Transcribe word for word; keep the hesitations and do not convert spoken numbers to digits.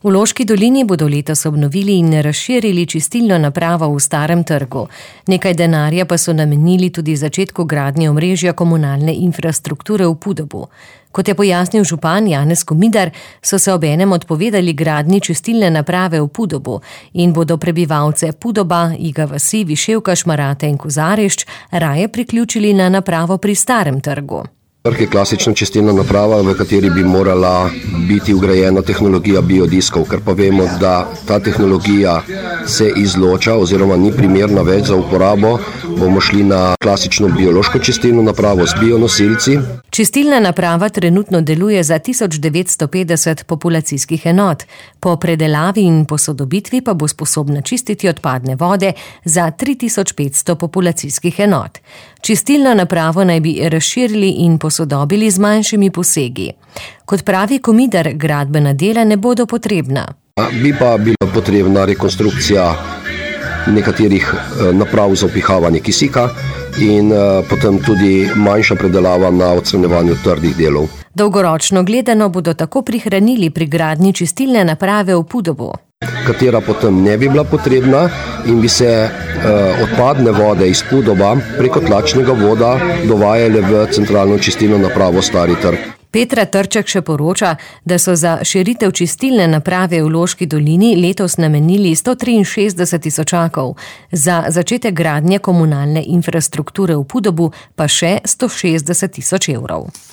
V Loški dolini bodo letos obnovili in razširili čistilno napravo v Starem trgu. Nekaj denarja pa so namenili tudi začetku gradnje omrežja komunalne infrastrukture v Podobu. Kot je pojasnil župan Janez Komidar, so se obenem odpovedali gradnji čistilne naprave v Podobu in bodo prebivalce Podoba, Iga vasi, Viševka, Šmarate in Kozarešč raje priključili na napravo pri Starem trgu. Trg je klasična čistilna naprava, v kateri bi morala biti vgrajena tehnologija biodiskov, ker pa vemo, da ta tehnologija se izloča oziroma ni primerna več za uporabo, bomo šli na klasično biološko čistilno napravo z bionosilci. Čistilna naprava trenutno deluje za tisoč devetsto petdeset populacijskih enot. Po predelavi in posodobitvi pa bo sposobna čistiti odpadne vode za tri tisoč petsto populacijskih enot. Čistilno napravo naj bi razširili in posodobili z manjšimi posegi. Kot pravi Komidar, gradbena dela ne bodo potrebna. Bi pa bila potrebna rekonstrukcija nekaterih naprav za vpihavanje kisika in potem tudi manjša predelava na odstranjevanju trdih delov. Dolgoročno gledano bodo tako prihranili pri gradnji čistilne naprave v Podobu, katera potem ne bi bila potrebna in bi se eh, odpadne vode iz Podoba preko tlačnega voda dovajale v centralno čistilno napravo Stari trg. Petra Trček še poroča, da so za širitev čistilne naprave v Loški dolini letos namenili sto triinšestdeset tisočakov, za začetek gradnje komunalne infrastrukture v Podobu pa še sto šestdeset tisoč evrov.